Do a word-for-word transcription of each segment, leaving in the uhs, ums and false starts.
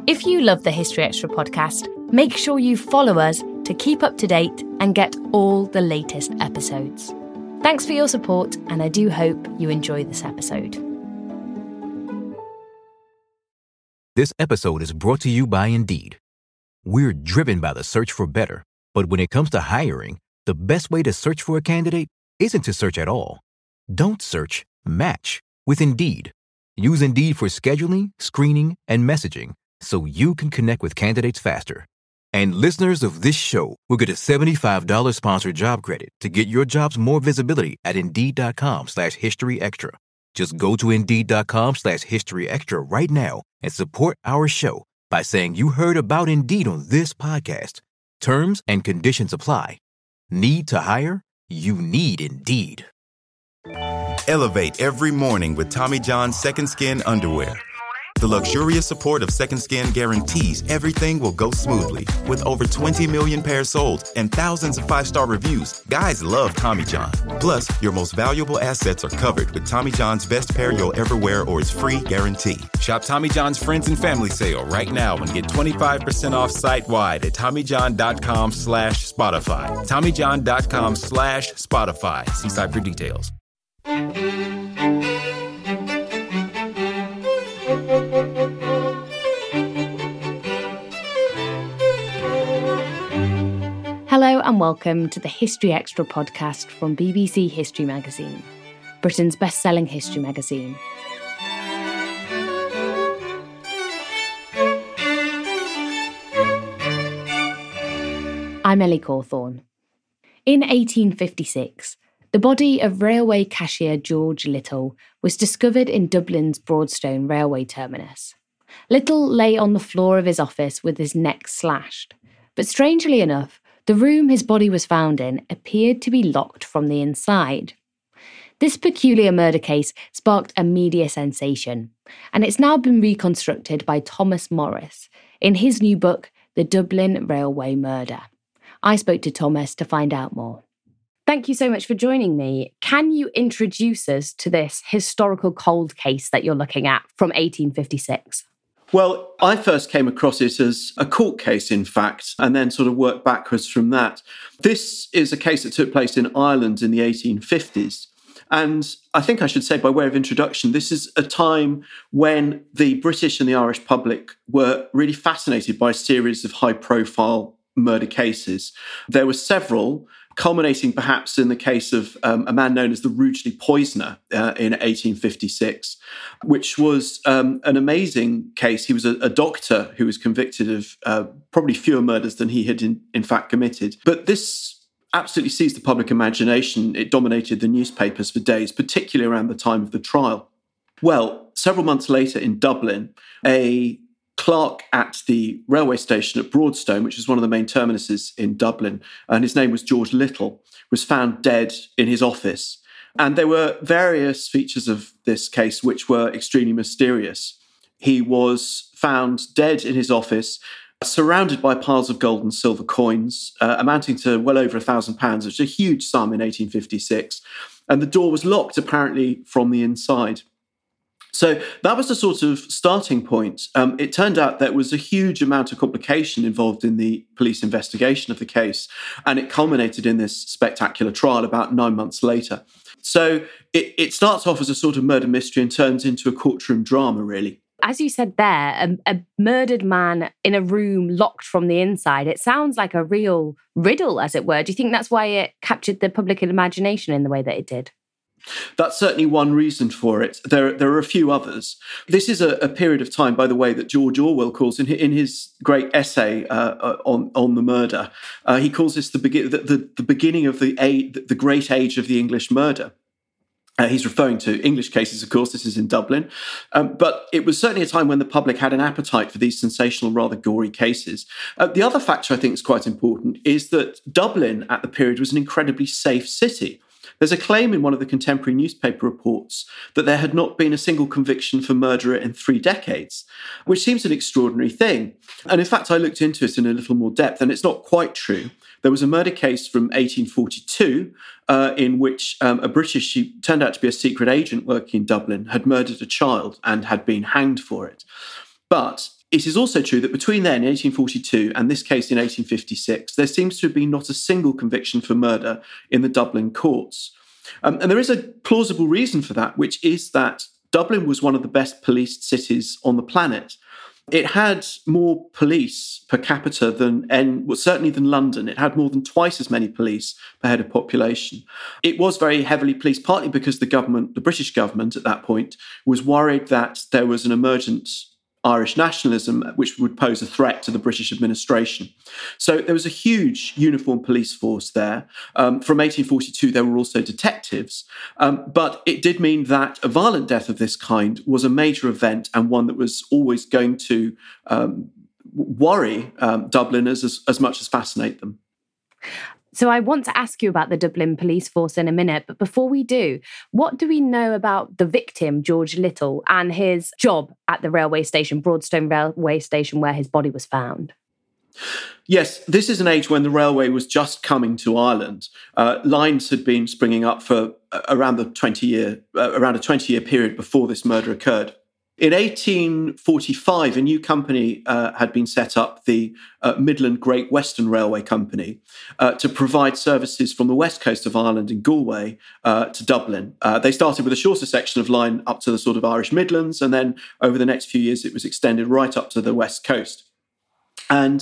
If you love the History Extra podcast, make sure you follow us to keep up to date and get all the latest episodes. Thanks for your support, and I do hope you enjoy this episode. This episode is brought to you by Indeed. We're driven by the search for better, but when it comes to hiring, the best way to search for a candidate isn't to search at all. Don't search, match with Indeed. Use Indeed for scheduling, screening, and messaging so you can connect with candidates faster. And listeners of this show will get a seventy-five dollars sponsored job credit to get your jobs more visibility at Indeed.com slash History Extra. Just go to Indeed.com slash History Extra right now and support our show by saying you heard about Indeed on this podcast. Terms and conditions apply. Need to hire? You need Indeed. Elevate every morning with Tommy John's Second Skin underwear. The luxurious support of Second Skin guarantees everything will go smoothly. With over twenty million pairs sold and thousands of five-star reviews, guys love Tommy John. Plus, your most valuable assets are covered with Tommy John's best pair you'll ever wear or its free guarantee. Shop Tommy John's Friends and Family Sale right now and get twenty-five percent off site-wide at TommyJohn.com slash Spotify. TommyJohn.com slash Spotify. See site for details. Hello and welcome to the History Extra podcast from B B C History Magazine, Britain's best-selling history magazine. I'm Ellie Cawthorne. In eighteen fifty-six, the body of railway cashier George Little was discovered in Dublin's Broadstone railway terminus. Little lay on the floor of his office with his neck slashed, but strangely enough, the room his body was found in appeared to be locked from the inside. This peculiar murder case sparked a media sensation, and it's now been reconstructed by Thomas Morris in his new book, The Dublin Railway Murder. I spoke to Thomas to find out more. Thank you so much for joining me. Can you introduce us to this historical cold case that you're looking at from eighteen fifty-six? Well, I first came across it as a court case, in fact, and then sort of worked backwards from that. This is a case that took place in Ireland in the eighteen fifties. And I think I should say, by way of introduction, this is a time when the British and the Irish public were really fascinated by a series of high-profile murder cases. There were several, culminating perhaps in the case of um, a man known as the Rugeley Poisoner uh, in eighteen fifty-six, which was um, an amazing case. He was a, a doctor who was convicted of uh, probably fewer murders than he had in, in fact committed. But this absolutely seized the public imagination. It dominated the newspapers for days, particularly around the time of the trial. Well, several months later in Dublin, a clerk at the railway station at Broadstone, which is one of the main terminuses in Dublin, and his name was George Little, was found dead in his office. And there were various features of this case which were extremely mysterious. He was found dead in his office, surrounded by piles of gold and silver coins, uh, amounting to well over a thousand pounds, which is a huge sum in eighteen fifty-six. And the door was locked, apparently, from the inside. So that was the sort of starting point. Um, it turned out there was a huge amount of complication involved in the police investigation of the case, and it culminated in this spectacular trial about nine months later. So it, it starts off as a sort of murder mystery and turns into a courtroom drama, really. As you said there, a, a murdered man in a room locked from the inside, it sounds like a real riddle, as it were. Do you think that's why it captured the public imagination in the way that it did? That's certainly one reason for it. There, there are a few others. This is a, a period of time, by the way, that George Orwell calls in, in his great essay uh, on, on the murder. Uh, he calls this the, begin, the, the, the beginning of the, age, the great age of the English murder. Uh, he's referring to English cases, of course. This is in Dublin. Um, but it was certainly a time when the public had an appetite for these sensational, rather gory cases. Uh, the other factor I think is quite important is that Dublin at the period was an incredibly safe city. There's a claim in one of the contemporary newspaper reports that there had not been a single conviction for murder in three decades, which seems an extraordinary thing. And in fact, I looked into it in a little more depth, and it's not quite true. There was a murder case from eighteen forty-two uh, in which um, a British, she turned out to be a secret agent working in Dublin, had murdered a child and had been hanged for it. But It is also true that between then, eighteen forty-two, and this case in eighteen fifty-six, there seems to have been not a single conviction for murder in the Dublin courts. Um, and there is a plausible reason for that, which is that Dublin was one of the best policed cities on the planet. It had more police per capita than, and well, certainly than London. It had more than twice as many police per head of population. It was very heavily policed, partly because the government, the British government at that point, was worried that there was an emergent Irish nationalism, which would pose a threat to the British administration. So there was a huge uniformed police force there. Um, from eighteen forty-two, there were also detectives. Um, but it did mean that a violent death of this kind was a major event and one that was always going to um, worry um, Dubliners as, as much as fascinate them. So I want to ask you about the Dublin police force in a minute, but before we do, what do we know about the victim, George Little, and his job at the railway station, Broadstone railway station, where his body was found? Yes, this is an age when the railway was just coming to Ireland. Uh, lines had been springing up for around the twenty-year, uh, around a twenty-year period before this murder occurred. In eighteen forty-five, a new company uh, had been set up, the uh, Midland Great Western Railway Company, uh, to provide services from the west coast of Ireland in Galway uh, to Dublin. Uh, they started with a shorter section of line up to the sort of Irish Midlands, and then over the next few years it was extended right up to the west coast. And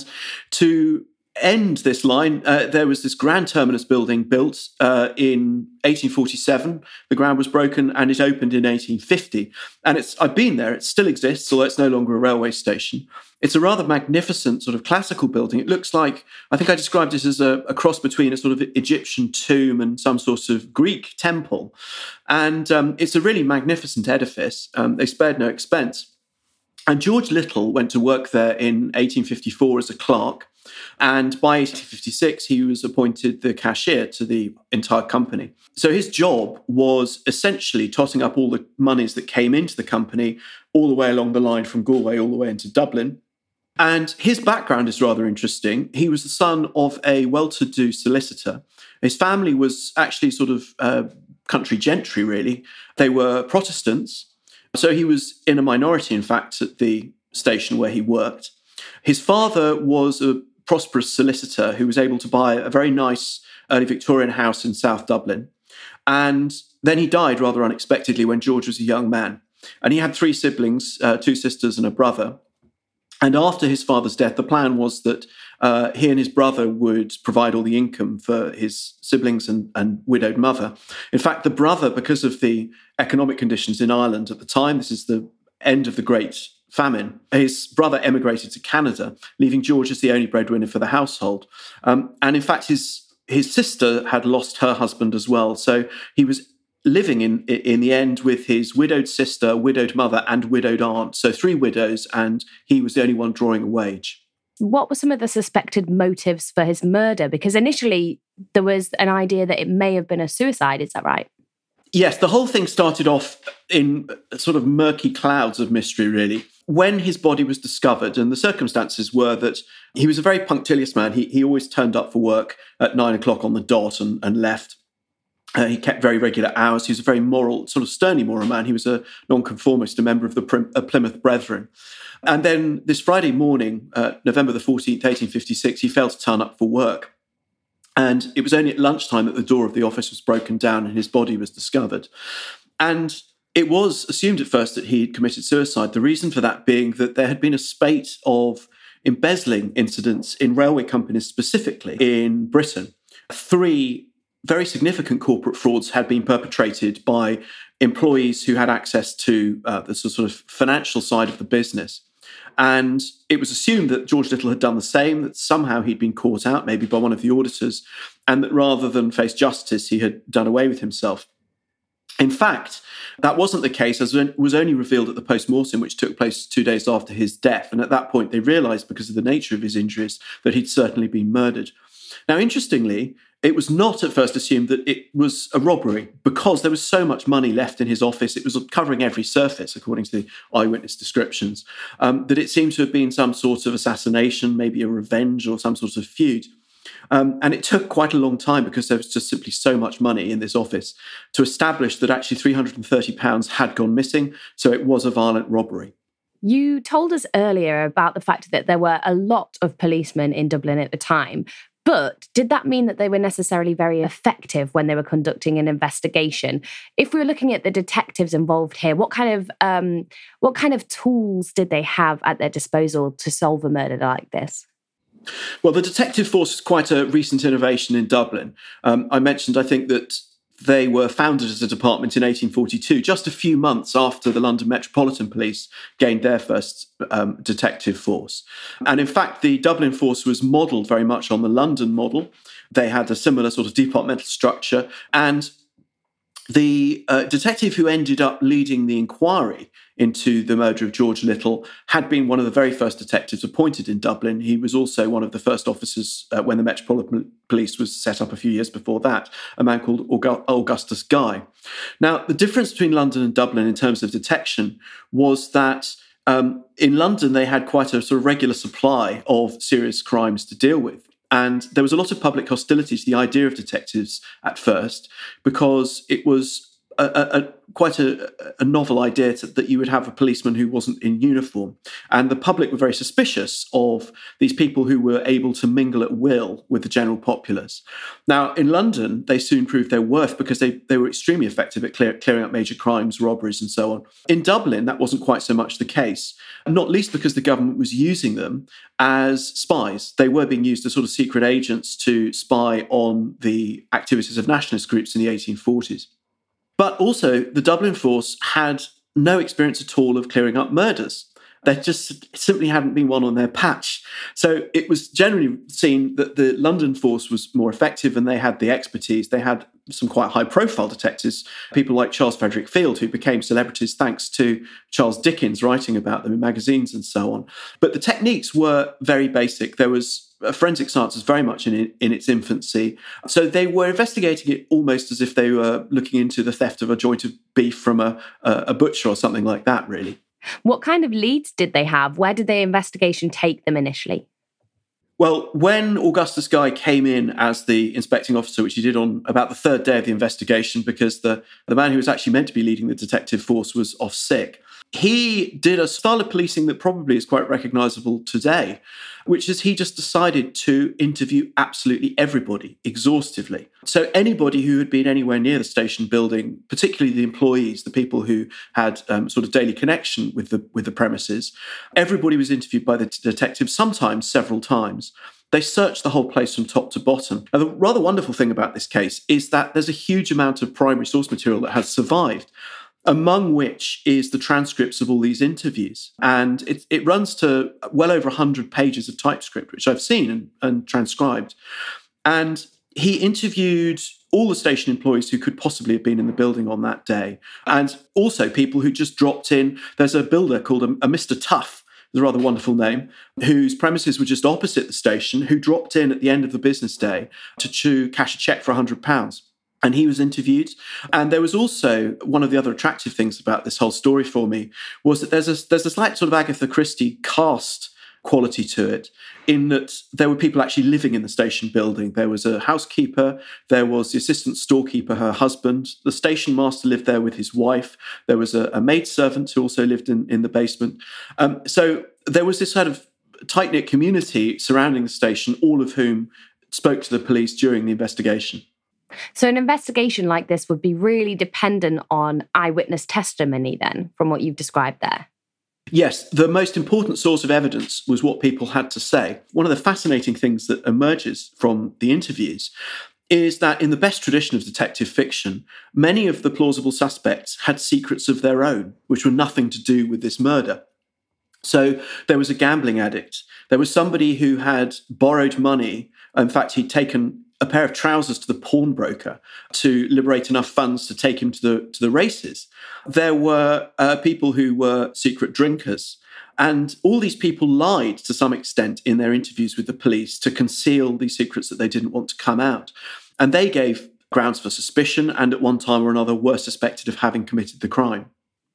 to end this line, uh, there was this grand terminus building built uh, in eighteen forty-seven. The ground was broken and it opened in eighteen fifty. And it's I've been there. It still exists, although it's no longer a railway station. It's a rather magnificent sort of classical building. It looks like, I think I described it as a, a cross between a sort of Egyptian tomb and some sort of Greek temple. And um, it's a really magnificent edifice. Um, they spared no expense. And George Little went to work there in eighteen fifty-four as a clerk. And by eighteen fifty-six, he was appointed the cashier to the entire company. So his job was essentially totting up all the monies that came into the company all the way along the line from Galway all the way into Dublin. And his background is rather interesting. He was the son of a well-to-do solicitor. His family was actually sort of uh, country gentry, really. They were Protestants. So he was in a minority, in fact, at the station where he worked. His father was a prosperous solicitor who was able to buy a very nice early Victorian house in South Dublin. And then he died rather unexpectedly when George was a young man. And he had three siblings, uh, two sisters and a brother. And after his father's death, the plan was that uh, he and his brother would provide all the income for his siblings and, and widowed mother. In fact, the brother, because of the economic conditions in Ireland at the time, this is the end of the Great Famine, his brother emigrated to Canada, leaving George as the only breadwinner for the household. Um, and in fact, his his sister had lost her husband as well. So he was living in in the end with his widowed sister, widowed mother, and widowed aunt. So three widows, and he was the only one drawing a wage. What were some of the suspected motives for his murder? Because initially there was an idea that it may have been a suicide, is that right? Yes, the whole thing started off in sort of murky clouds of mystery, really. When his body was discovered, and the circumstances were that he was a very punctilious man. He, he always turned up for work at nine o'clock on the dot and, and left. Uh, he kept very regular hours. He was a very moral, sort of sternly moral man. He was a nonconformist, a member of the Prim- uh, Plymouth Brethren. And then this Friday morning, uh, November the fourteenth, eighteen fifty-six, he failed to turn up for work. And it was only at lunchtime that the door of the office was broken down and his body was discovered. And it was assumed at first that he had committed suicide, the reason for that being that there had been a spate of embezzling incidents in railway companies specifically in Britain. Three very significant corporate frauds had been perpetrated by employees who had access to uh, the sort of financial side of the business. And it was assumed that George Little had done the same, that somehow he'd been caught out, maybe by one of the auditors, and that rather than face justice, he had done away with himself. In fact, that wasn't the case, as it was only revealed at the post-mortem, which took place two days after his death. And at that point, they realised, because of the nature of his injuries, that he'd certainly been murdered. Now, interestingly, it was not at first assumed that it was a robbery because there was so much money left in his office. It was covering every surface, according to the eyewitness descriptions, um, that it seemed to have been some sort of assassination, maybe a revenge or some sort of feud. Um, and it took quite a long time because there was just simply so much money in this office to establish that actually three hundred thirty pounds had gone missing. So it was a violent robbery. You told us earlier about the fact that there were a lot of policemen in Dublin at the time, but did that mean that they were necessarily very effective when they were conducting an investigation? If we were looking at the detectives involved here, what kind of um, what kind of tools did they have at their disposal to solve a murder like this? Well, the detective force is quite a recent innovation in Dublin. Um, I mentioned, I think, that they were founded as a department in eighteen forty-two, just a few months after the London Metropolitan Police gained their first um, detective force. And in fact, the Dublin force was modelled very much on the London model. They had a similar sort of departmental structure. And the uh, detective who ended up leading the inquiry into the murder of George Little had been one of the very first detectives appointed in Dublin. He was also one of the first officers uh, when the Metropolitan Police was set up a few years before that, a man called Aug- Augustus Guy. Now, the difference between London and Dublin in terms of detection was that um, in London they had quite a sort of regular supply of serious crimes to deal with. And there was a lot of public hostility to the idea of detectives at first, because it was a, a, a, quite a, a novel idea to, that you would have a policeman who wasn't in uniform. And the public were very suspicious of these people who were able to mingle at will with the general populace. Now, in London, they soon proved their worth because they, they were extremely effective at clear, clearing up major crimes, robberies, and so on. In Dublin, that wasn't quite so much the case, not least because the government was using them as spies. They were being used as sort of secret agents to spy on the activities of nationalist groups in the eighteen forties. But also, the Dublin force had no experience at all of clearing up murders. There just simply hadn't been one on their patch. So it was generally seen that the London force was more effective and they had the expertise. They had some quite high-profile detectives, people like Charles Frederick Field, who became celebrities thanks to Charles Dickens writing about them in magazines and so on. But the techniques were very basic. There was forensic science was very much in, in its infancy. So they were investigating it almost as if they were looking into the theft of a joint of beef from a, a butcher or something like that, really. What kind of leads did they have? Where did the investigation take them initially? Well, when Augustus Guy came in as the inspecting officer, which he did on about the third day of the investigation, because the, the man who was actually meant to be leading the detective force was off sick, he did a style of policing that probably is quite recognisable today, which is he just decided to interview absolutely everybody exhaustively. So anybody who had been anywhere near the station building, particularly the employees, the people who had um, sort of daily connection with the with the premises, everybody was interviewed by the t- detective, sometimes several times. They searched the whole place from top to bottom. And the rather wonderful thing about this case is that there's a huge amount of primary source material that has survived, among which is the transcripts of all these interviews. And it, it runs to well over one hundred pages of typescript, which I've seen and, and transcribed. And he interviewed all the station employees who could possibly have been in the building on that day, and also people who just dropped in. There's a builder called a, a Mister Tuff, a rather wonderful name, whose premises were just opposite the station, who dropped in at the end of the business day to, to cash a cheque for one hundred pounds. And he was interviewed. And there was also one of the other attractive things about this whole story for me was that there's a, there's a slight sort of Agatha Christie cast quality to it, in that there were people actually living in the station building. There was a housekeeper, there was the assistant storekeeper, her husband, the station master lived there with his wife, there was a, a maidservant who also lived in, in the basement. Um, so there was this sort of tight-knit community surrounding the station, all of whom spoke to the police during the investigation. So an investigation like this would be really dependent on eyewitness testimony then, from what you've described there. Yes, the most important source of evidence was what people had to say. One of the fascinating things that emerges from the interviews is that in the best tradition of detective fiction, many of the plausible suspects had secrets of their own, which were nothing to do with this murder. So there was a gambling addict. There was somebody who had borrowed money. In fact, he'd taken a pair of trousers to the pawnbroker to liberate enough funds to take him to the to the races. There were uh, people who were secret drinkers. And all these people lied to some extent in their interviews with the police to conceal these secrets that they didn't want to come out. And they gave grounds for suspicion, and at one time or another were suspected of having committed the crime.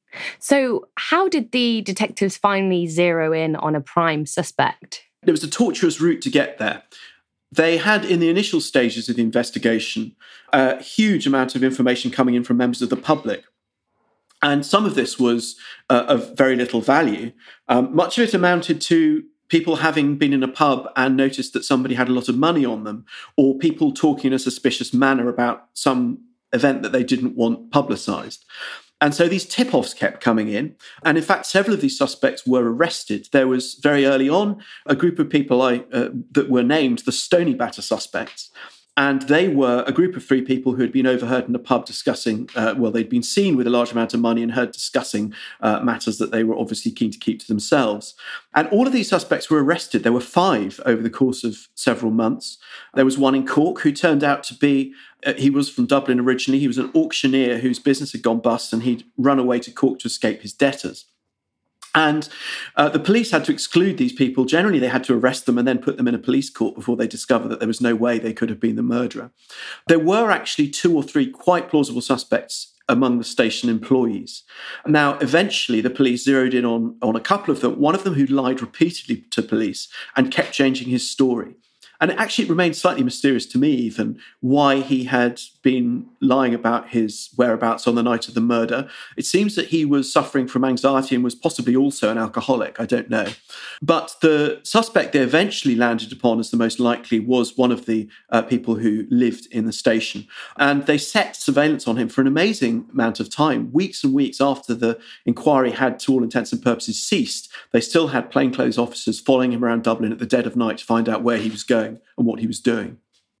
So how did the detectives finally zero in on a prime suspect? It was a tortuous route to get there. They had, in the initial stages of the investigation, a huge amount of information coming in from members of the public. And some of this was uh, of very little value. Um, much of it amounted to people having been in a pub and noticed that somebody had a lot of money on them, or people talking in a suspicious manner about some event that they didn't want publicised. And so these tip-offs kept coming in. And in fact, several of these suspects were arrested. There was very early on a group of people I, uh, that were named the Stony Batter suspects. And they were a group of three people who had been overheard in a pub discussing, uh, well, they'd been seen with a large amount of money and heard discussing uh, matters that they were obviously keen to keep to themselves. And all of these suspects were arrested. There were five over the course of several months. There was one in Cork who turned out to be, uh, he was from Dublin originally. He was an auctioneer whose business had gone bust and he'd run away to Cork to escape his debtors. And uh, the police had to exclude these people. Generally, they had to arrest them and then put them in a police court before they discovered that there was no way they could have been the murderer. There were actually two or three quite plausible suspects among the station employees. Now, eventually, the police zeroed in on, on a couple of them, one of them who lied repeatedly to police and kept changing his story. And it actually remained slightly mysterious to me even why he had been lying about his whereabouts on the night of the murder. It seems that he was suffering from anxiety and was possibly also an alcoholic. I don't know. But the suspect they eventually landed upon as the most likely was one of the uh, people who lived in the station. And they set surveillance on him for an amazing amount of time. Weeks and weeks after the inquiry had, to all intents and purposes, ceased, they still had plainclothes officers following him around Dublin at the dead of night to find out where he was going and what he was doing.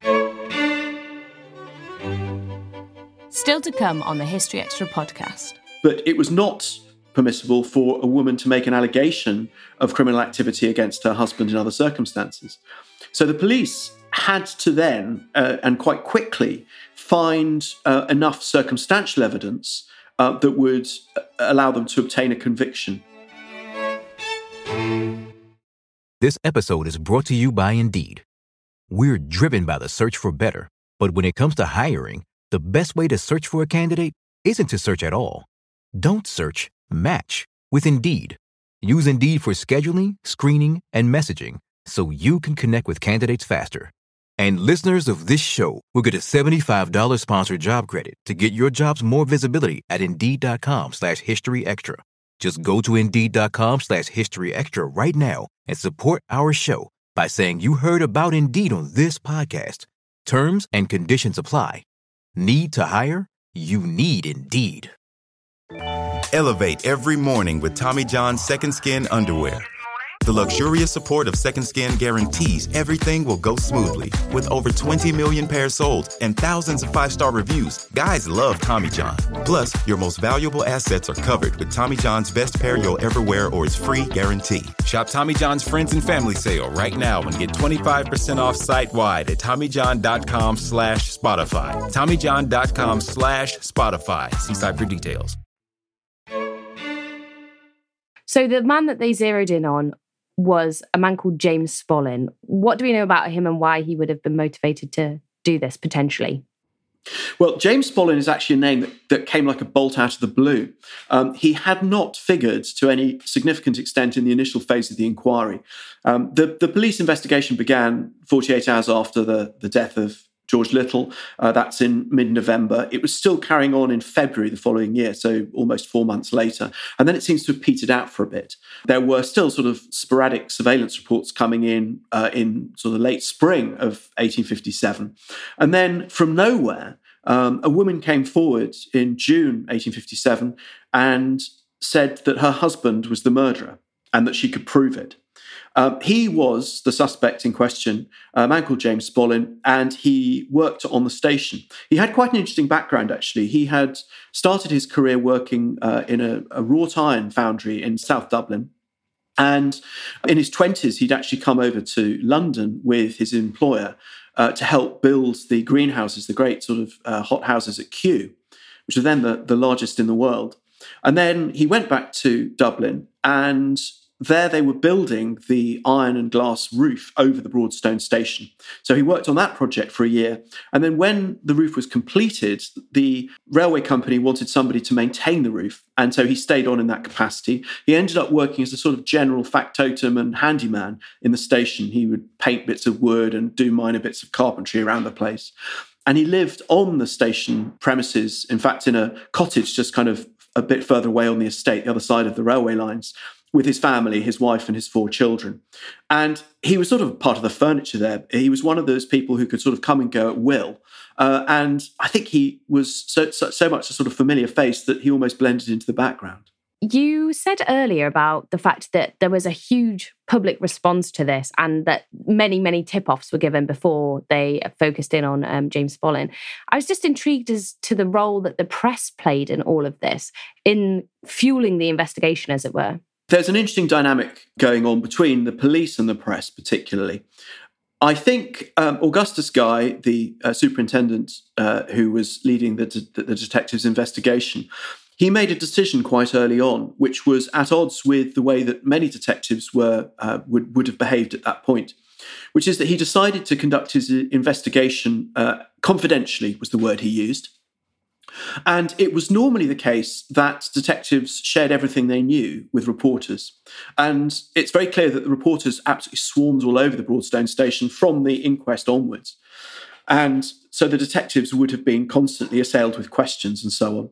Still to come on the History Extra podcast. But it was not permissible for a woman to make an allegation of criminal activity against her husband in other circumstances. So the police had to then, uh, and quite quickly, find uh, enough circumstantial evidence uh, that would allow them to obtain a conviction. This episode is brought to you by Indeed. We're driven by the search for better, but when it comes to hiring, the best way to search for a candidate isn't to search at all. Don't search, match with Indeed. Use Indeed for scheduling, screening, and messaging so you can connect with candidates faster. And listeners of this show will get a seventy-five dollars sponsored job credit to get your jobs more visibility at Indeed.com slash History Extra. Just go to Indeed.com slash History Extra right now and support our show by saying you heard about Indeed on this podcast. Terms and conditions apply. Need to hire? You need Indeed. Elevate every morning with Tommy John's Second Skin underwear. The luxurious support of Second Skin guarantees everything will go smoothly. With over twenty million pairs sold and thousands of five-star reviews, guys love Tommy John. Plus, your most valuable assets are covered with Tommy John's best pair you'll ever wear or its free guarantee. Shop Tommy John's Friends and Family Sale right now and get twenty-five percent off site-wide at TommyJohn.com slash Spotify. TommyJohn.com slash Spotify. See site for details. So the man that they zeroed in on was a man called James Spolin. What do we know about him and why he would have been motivated to do this potentially? Well, James Spolin is actually a name that, that came like a bolt out of the blue. Um, he had not figured to any significant extent in the initial phase of the inquiry. Um, the, the police investigation began forty-eight hours after the, the death of George Little. Uh, that's in mid-November. It was still carrying on in February the following year, so almost four months later. And then it seems to have petered out for a bit. There were still sort of sporadic surveillance reports coming in uh, in sort of late spring of eighteen fifty-seven. And then from nowhere, um, a woman came forward in June eighteen fifty-seven and said that her husband was the murderer and that she could prove it. Um, he was the suspect in question, a man called James Spolin, and he worked on the station. He had quite an interesting background, actually. He had started his career working uh, in a, a wrought iron foundry in South Dublin. And in his twenties, he'd actually come over to London with his employer uh, to help build the greenhouses, the great sort of uh, hot houses at Kew, which are then the, the largest in the world. And then he went back to Dublin, and there they were building the iron and glass roof over the Broadstone station. So he worked on that project for a year. And then when the roof was completed, the railway company wanted somebody to maintain the roof. And so he stayed on in that capacity. He ended up working as a sort of general factotum and handyman in the station. He would paint bits of wood and do minor bits of carpentry around the place. And he lived on the station premises, in fact, in a cottage just kind of a bit further away on the estate, the other side of the railway lines, with his family, his wife and his four children. And he was sort of part of the furniture there. He was one of those people who could sort of come and go at will. Uh, and I think he was so, so, so much a sort of familiar face that he almost blended into the background. You said earlier about the fact that there was a huge public response to this and that many, many tip-offs were given before they focused in on um, James Spollen. I was just intrigued as to the role that the press played in all of this, in fueling the investigation, as it were. There's an interesting dynamic going on between the police and the press, particularly. I think um, Augustus Guy, the uh, superintendent uh, who was leading the, de- the detectives' investigation, he made a decision quite early on, which was at odds with the way that many detectives were uh, would, would have behaved at that point, which is that he decided to conduct his investigation uh, confidentially, was the word he used. And it was normally the case that detectives shared everything they knew with reporters. And it's very clear that the reporters absolutely swarmed all over the Broadstone station from the inquest onwards. And so the detectives would have been constantly assailed with questions and so on.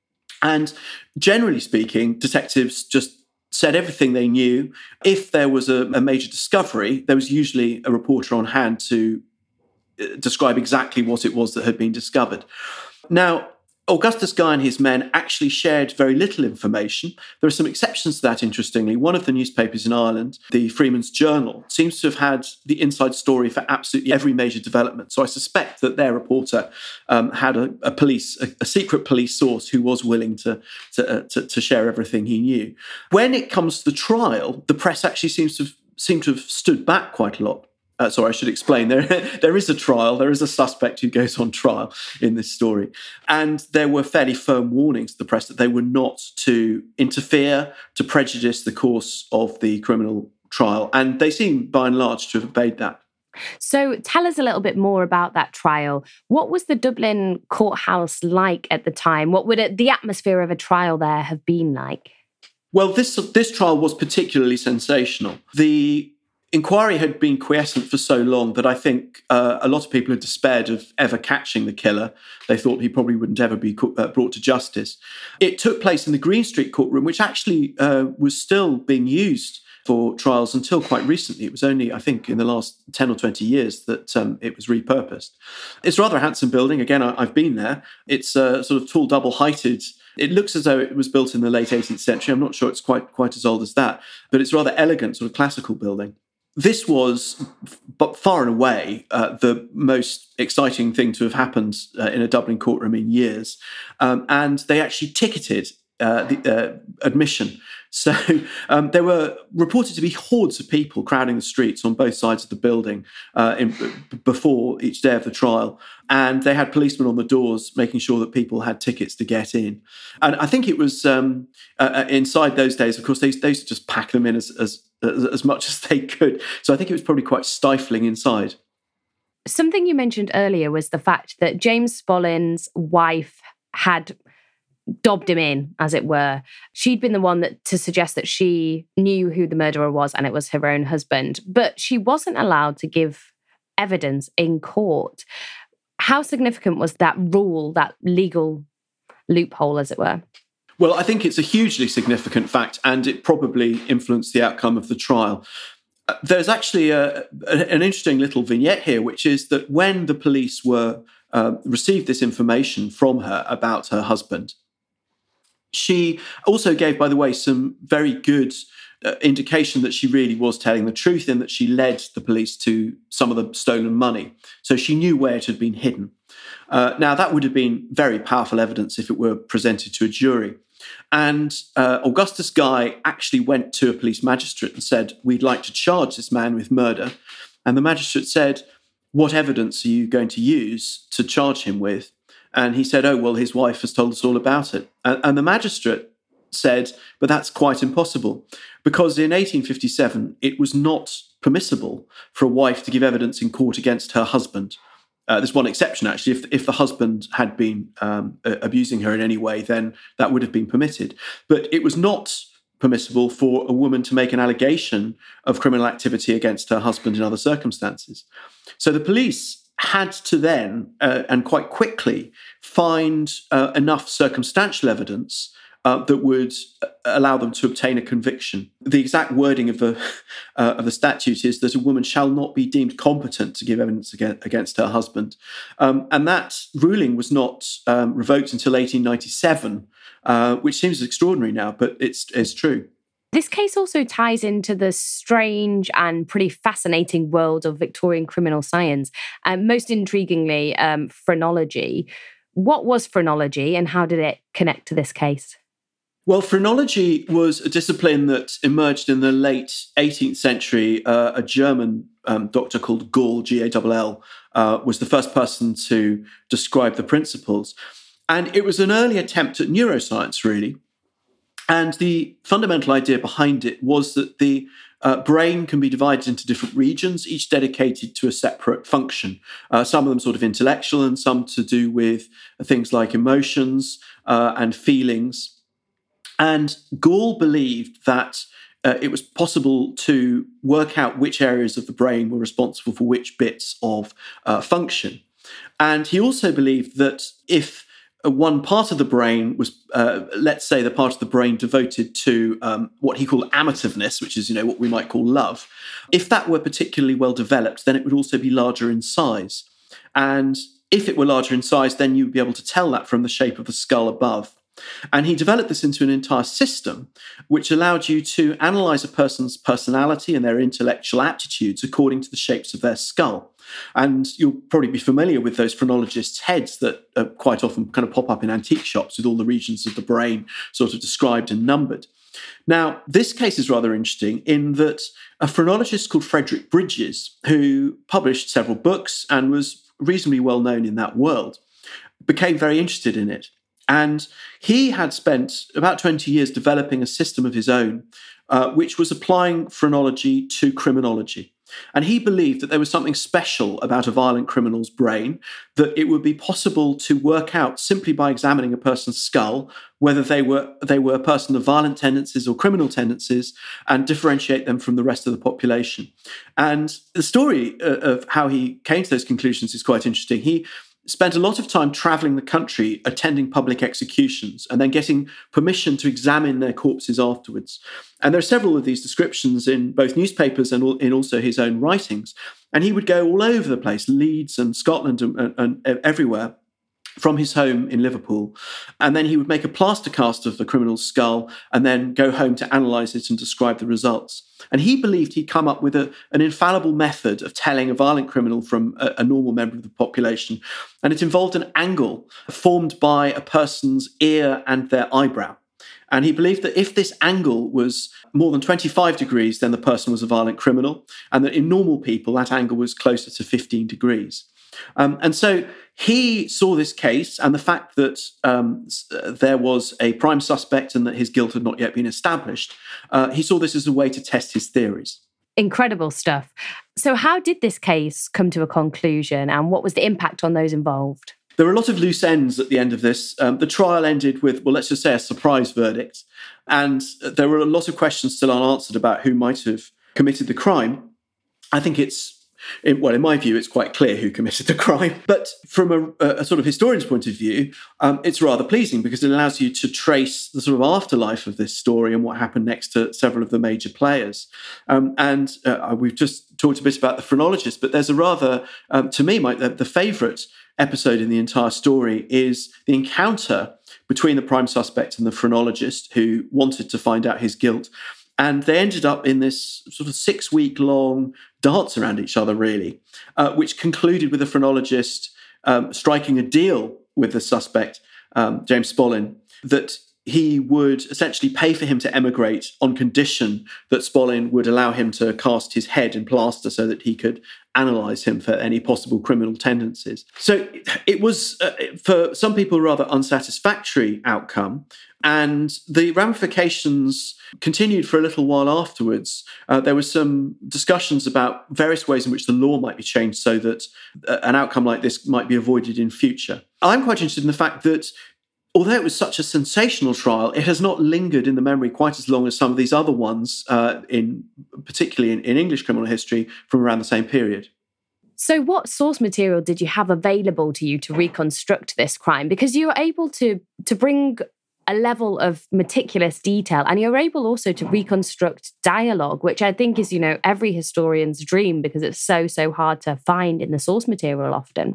And generally speaking, detectives just said everything they knew. If there was a, a major discovery, there was usually a reporter on hand to describe exactly what it was that had been discovered. Now, Augustus Guy and his men actually shared very little information. There are some exceptions to that, interestingly. One of the newspapers in Ireland, the Freeman's Journal, seems to have had the inside story for absolutely every major development. So I suspect that their reporter um, had a, a police, a, a secret police source who was willing to, to, uh, to, to share everything he knew. When it comes to the trial, the press actually seems to have, seem to have stood back quite a lot. Uh, sorry, I should explain. There, there is a trial. There is a suspect who goes on trial in this story. And there were fairly firm warnings to the press that they were not to interfere, to prejudice the course of the criminal trial. And they seem, by and large, to have obeyed that. So tell us a little bit more about that trial. What was the Dublin courthouse like at the time? What would it, the atmosphere of a trial there have been like? Well, this, this trial was particularly sensational. The inquiry had been quiescent for so long that I think uh, a lot of people had despaired of ever catching the killer. They thought he probably wouldn't ever be co- uh, brought to justice. It took place in the Green Street courtroom, which actually uh, was still being used for trials until quite recently. It was only, I think, in the last ten or twenty years that um, it was repurposed. It's rather a handsome building. Again, I- I've been there. It's uh, sort of tall, double-heighted. It looks as though it was built in the late eighteenth century. I'm not sure it's quite, quite as old as that, but it's a rather elegant, sort of classical building. This was, but far and away, uh, the most exciting thing to have happened uh, in a Dublin courtroom in years. Um, and they actually ticketed uh, the uh, admission. So um, there were reported to be hordes of people crowding the streets on both sides of the building uh, in, before each day of the trial. And they had policemen on the doors making sure that people had tickets to get in. And I think it was um, uh, inside those days, of course, they, they used to just pack them in as, as, as much as they could. So I think it was probably quite stifling inside. Something you mentioned earlier was the fact that James Spollen's wife had dobbed him in, as it were. She'd been the one that to suggest that she knew who the murderer was and it was her own husband, but she wasn't allowed to give evidence in court. How significant was that rule, that legal loophole, as it were? Well, I think it's a hugely significant fact, and it probably influenced the outcome of the trial. Uh, there's actually a, a, an interesting little vignette here, which is that when the police were uh, received this information from her about her husband, she also gave, by the way, some very good uh, indication that she really was telling the truth, in that she led the police to some of the stolen money. So she knew where it had been hidden. Uh, now, that would have been very powerful evidence if it were presented to a jury. And uh, Augustus Guy actually went to a police magistrate and said, "We'd like to charge this man with murder." And the magistrate said, "What evidence are you going to use to charge him with?" And he said, "Oh, well, his wife has told us all about it." And, and the magistrate said, "But that's quite impossible, because in eighteen fifty-seven, it was not permissible for a wife to give evidence in court against her husband. Uh, there's one exception, actually. If, if the husband had been um, abusing her in any way, then that would have been permitted. But it was not permissible for a woman to make an allegation of criminal activity against her husband in other circumstances. So the police had to then, uh, and quite quickly, find uh, enough circumstantial evidence uh, that would allow them to obtain a conviction. The exact wording of the uh, of the statute is that a woman shall not be deemed competent to give evidence against, against her husband. Um, and that ruling was not um, revoked until eighteen ninety-seven, uh, which seems extraordinary now, but it's, it's true. This case also ties into the strange and pretty fascinating world of Victorian criminal science, and most intriguingly, um, phrenology. What was phrenology and how did it connect to this case? Well, phrenology was a discipline that emerged in the late eighteenth century. Uh, a German um, doctor called Gall, G A L L, uh, was the first person to describe the principles. And it was an early attempt at neuroscience, really. And the fundamental idea behind it was that the uh, brain can be divided into different regions, each dedicated to a separate function. Uh, some of them sort of intellectual and some to do with things like emotions uh, and feelings. And Gall believed that uh, it was possible to work out which areas of the brain were responsible for which bits of uh, function. And he also believed that if one part of the brain was, uh, let's say, the part of the brain devoted to um, what he called amativeness, which is, you know, what we might call love, if that were particularly well developed, then it would also be larger in size. And if it were larger in size, then you would be able to tell that from the shape of the skull above. And he developed this into an entire system which allowed you to analyze a person's personality and their intellectual aptitudes according to the shapes of their skull. And you'll probably be familiar with those phrenologists' heads that uh, quite often kind of pop up in antique shops with all the regions of the brain sort of described and numbered. Now, this case is rather interesting in that a phrenologist called Frederick Bridges, who published several books and was reasonably well known in that world, became very interested in it. And he had spent about twenty years developing a system of his own, uh, which was applying phrenology to criminology. And he believed that there was something special about a violent criminal's brain, that it would be possible to work out simply by examining a person's skull whether they were they were a person of violent tendencies or criminal tendencies and differentiate them from the rest of the population. And the story of how he came to those conclusions is quite interesting. He spent a lot of time traveling the country, attending public executions, and then getting permission to examine their corpses afterwards. And there are several of these descriptions in both newspapers and in also his own writings. And he would go all over the place, Leeds and Scotland and, and, and everywhere, from his home in Liverpool. And then he would make a plaster cast of the criminal's skull and then go home to analyse it and describe the results. And he believed he'd come up with a, an infallible method of telling a violent criminal from a, a normal member of the population. And it involved an angle formed by a person's ear and their eyebrow. And he believed that if this angle was more than twenty-five degrees, then the person was a violent criminal. And that in normal people, that angle was closer to fifteen degrees. Um, and so he saw this case and the fact that um, there was a prime suspect and that his guilt had not yet been established. Uh, he saw this as a way to test his theories. Incredible stuff. So how did this case come to a conclusion and what was the impact on those involved? There were a lot of loose ends at the end of this. Um, the trial ended with, well, let's just say a surprise verdict. And there were a lot of questions still unanswered about who might have committed the crime. I think it's In, well, in my view, it's quite clear who committed the crime. But from a, a sort of historian's point of view, um, it's rather pleasing because it allows you to trace the sort of afterlife of this story and what happened next to several of the major players. Um, and uh, we've just talked a bit about the phrenologist, but there's a rather, um, to me, my, the, the favourite episode in the entire story is the encounter between the prime suspect and the phrenologist who wanted to find out his guilt. And they ended up in this sort of six-week-long dance around each other, really, uh, which concluded with the phrenologist um, striking a deal with the suspect, um, James Spolin, that he would essentially pay for him to emigrate on condition that Spolin would allow him to cast his head in plaster so that he could analyse him for any possible criminal tendencies. So it was, uh, for some people, a rather unsatisfactory outcome. And the ramifications continued for a little while afterwards. Uh, there were some discussions about various ways in which the law might be changed so that uh, an outcome like this might be avoided in future. I'm quite interested in the fact that although it was such a sensational trial, it has not lingered in the memory quite as long as some of these other ones, uh, in particularly in, in English criminal history from around the same period. So what source material did you have available to you to reconstruct this crime? Because you were able to, to bring a level of meticulous detail, and you're able also to reconstruct dialogue, which I think is, you know, every historian's dream, because it's so, so hard to find in the source material often.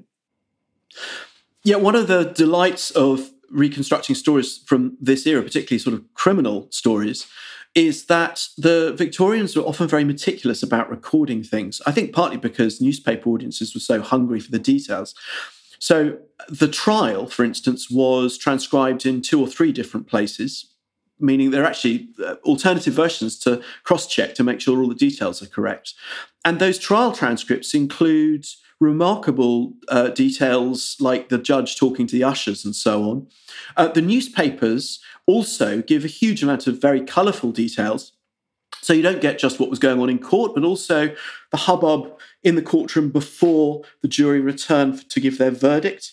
Yeah, one of the delights of reconstructing stories from this era, particularly sort of criminal stories, is that the Victorians were often very meticulous about recording things. I think partly because newspaper audiences were so hungry for the details. So the trial, for instance, was transcribed in two or three different places, meaning there are actually alternative versions to cross-check to make sure all the details are correct. And those trial transcripts include remarkable uh, details like the judge talking to the ushers and so on. Uh, the newspapers also give a huge amount of very colourful details. So you don't get just what was going on in court, but also the hubbub in the courtroom before the jury returned to give their verdict.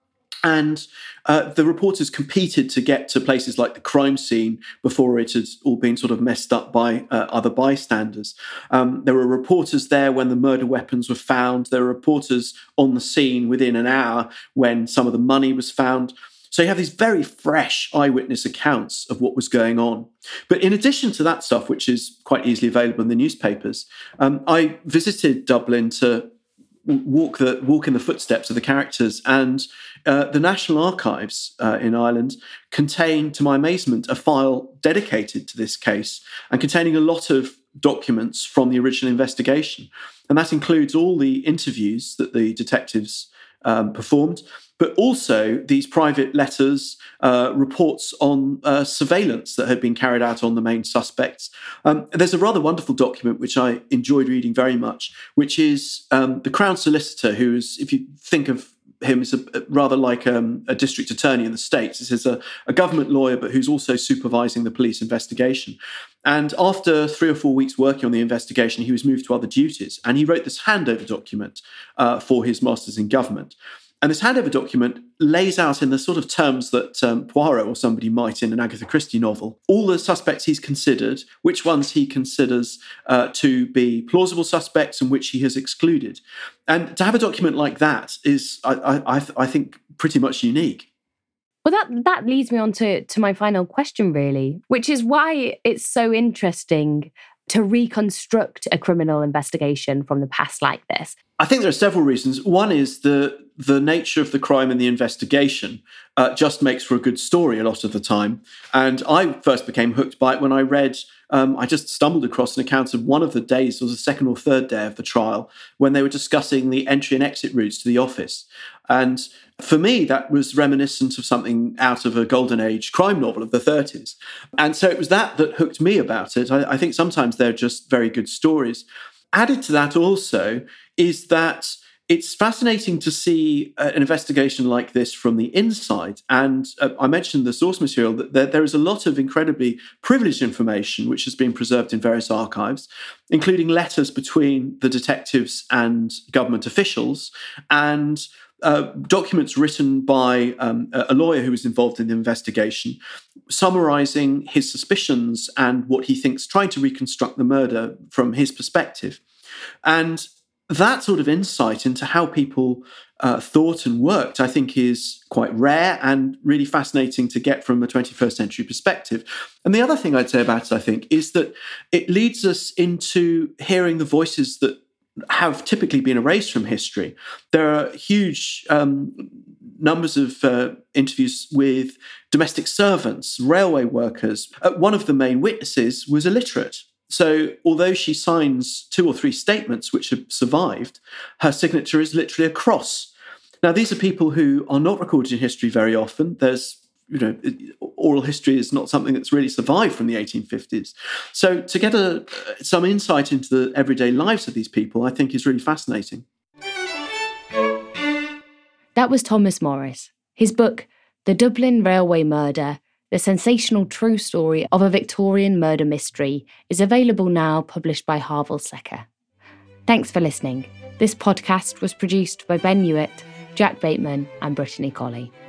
And uh, the reporters competed to get to places like the crime scene before it had all been sort of messed up by uh, other bystanders. Um, there were reporters there when the murder weapons were found. There were reporters on the scene within an hour when some of the money was found. So you have these very fresh eyewitness accounts of what was going on. But in addition to that stuff, which is quite easily available in the newspapers, um, I visited Dublin to walk the walk in the footsteps of the characters, and uh, the National Archives uh, in Ireland contain, to my amazement, a file dedicated to this case and containing a lot of documents from the original investigation. And that includes all the interviews that the detectives um, performed, but also these private letters, uh, reports on uh, surveillance that had been carried out on the main suspects. Um, there's a rather wonderful document which I enjoyed reading very much, which is um, the Crown Solicitor, who is, if you think of him as a, rather like um, a district attorney in the States. This is a, a government lawyer, but who's also supervising the police investigation. And after three or four weeks working on the investigation, he was moved to other duties. And he wrote this handover document uh, for his Masters in Government. And this handover document lays out in the sort of terms that um, Poirot or somebody might in an Agatha Christie novel, all the suspects he's considered, which ones he considers uh, to be plausible suspects and which he has excluded. And to have a document like that is, I, I, I think, pretty much unique. Well, that, that leads me on to, to my final question, really, which is why it's so interesting to reconstruct a criminal investigation from the past like this. I think there are several reasons. One is the the nature of the crime and the investigation uh, just makes for a good story a lot of the time. And I first became hooked by it when I read, um, I just stumbled across an account of one of the days, it was the second or third day of the trial, when they were discussing the entry and exit routes to the office. And for me, that was reminiscent of something out of a golden age crime novel of the thirties. And so it was that that hooked me about it. I, I think sometimes they're just very good stories. Added to that also is that it's fascinating to see uh, an investigation like this from the inside. And uh, I mentioned the source material, that there, there is a lot of incredibly privileged information which has been preserved in various archives, including letters between the detectives and government officials, and uh, documents written by um, a lawyer who was involved in the investigation, summarising his suspicions and what he thinks, trying to reconstruct the murder from his perspective. And that sort of insight into how people uh, thought and worked, I think, is quite rare and really fascinating to get from a twenty-first century perspective. And the other thing I'd say about it, I think, is that it leads us into hearing the voices that have typically been erased from history. There are huge um, numbers of uh, interviews with domestic servants, railway workers. Uh, one of the main witnesses was illiterate. So although she signs two or three statements which have survived, her signature is literally a cross. Now, these are people who are not recorded in history very often. There's, you know, oral history is not something that's really survived from the eighteen fifties. So to get a, some insight into the everyday lives of these people, I think is really fascinating. That was Thomas Morris. His book, The Dublin Railway Murder, The Sensational True Story of a Victorian Murder Mystery, is available now, published by Harvill Secker. Thanks for listening. This podcast was produced by Ben Hewitt, Jack Bateman and Brittany Colley.